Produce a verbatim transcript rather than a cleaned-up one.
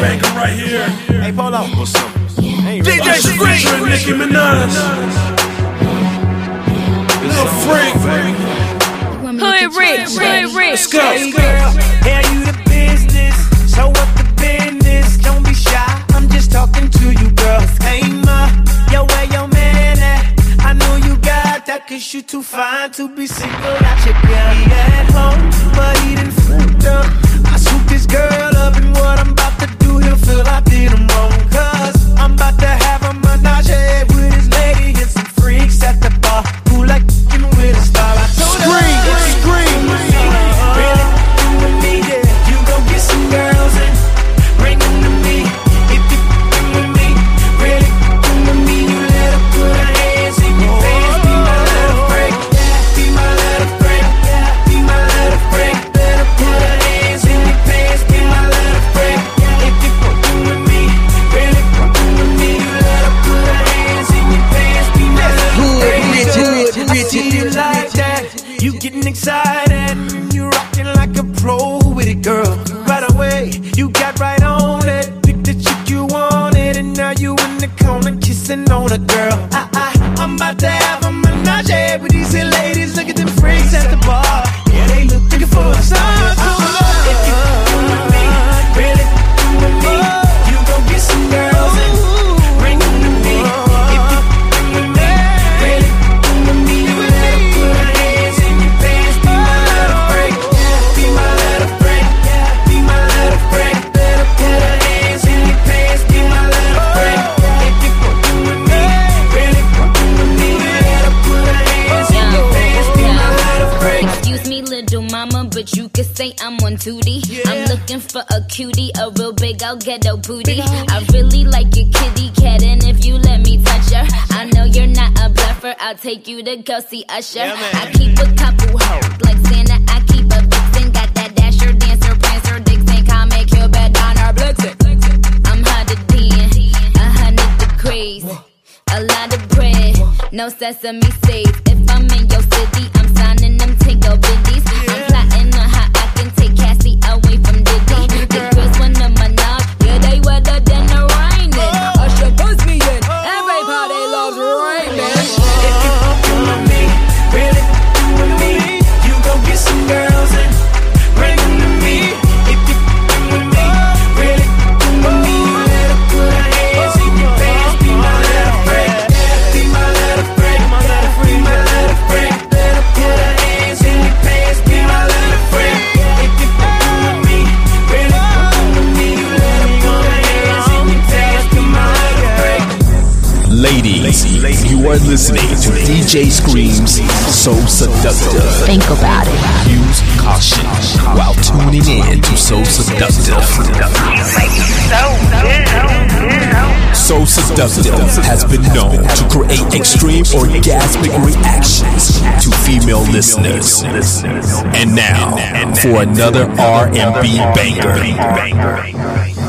banger right here. Hey, Polo. What's up? D J Freak and Nicki Minaj. Little Freak. Hood Rich, Hood Rich. Let's go. Hey, girl, yeah, you the business. So what the business? Don't be shy. I'm just talking to you, girl. Hey, ma, yo, where your man at? I know you got that, cause you too fine to be single out your girl. He at home, but he done fucked up. I swoop this girl up, and what I'm about to do, he'll feel I did him wrong. Cause I'm about to have a menage with his lady and some freaks at the bar who like f***ing with a star. I told her, Scream, scream. really, you and me, yeah. You go get some girls and bring them to me. If you f***ing with me, really, you and me, you let her put her hands in your pants. Be my little freak, be my little freak, be my little freak. Let her put her hands in your pants. Be my little freak. If you f***ing with me, really, f***ing with me, you let her put her hands in your pants. Be my little freak. I see you like that. You getting excited and you rocking like a pro with it, girl. Right away, you got right on it. Pick the chick you wanted, and now you in the corner kissing on a girl. I, I, I'm about to have a menage with these here ladies. Look at them freaks at the bar. Yeah, they look looking for a song. If you come with me, really come with me, you go get some girls and bring them to me. If you come with me, really come with me, you let her put her hands in your pants. Be my little freak, be my little freak, be my little freak. Let her put her hands in your pants. Be my little freak. If you come with me, really come with me, you let her put her hands in your pants. Be my little freak. Excuse me, little mama, but you could say I'm on duty. I'm looking for a cutie, a real big old ghetto booty. I really like your kitty cat, and if you let me touch her, I know you're not a bluffer. I'll take you to go see Usher. I keep a couple hoes like Santa. I keep a vixen, got that dasher, dancer, prancer, Dixon, comic, Cupid, Donner, Blitzen. I'm hotter than a hundred degrees, a lot of bread, no sesame seeds. If I'm in your city, I'm signing them tingle biddies. I'm plotting on how I can take Cassie away from Diddy. The girls want a menage, yeah, they wetter than the raining. Usher puts me in, everybody loves raining. If you come with me, really come with me, you go get some girls and bring them to me. If you come with me, really come with me, you let her put her hands in your pants. Be my little freak, be my little freak, be my little freak. Let her put her hands in your pants. Be my little freak. If you come with me, really come with me, you let her put her hands in your pants. Be my little freak. Ladies, you are listening to D J Scream's So Seductive. Think about it. Use caution while tuning in to So Seductive. So Seductive has been known to create extreme orgasmic reactions to female listeners. And now, for another R and B banger.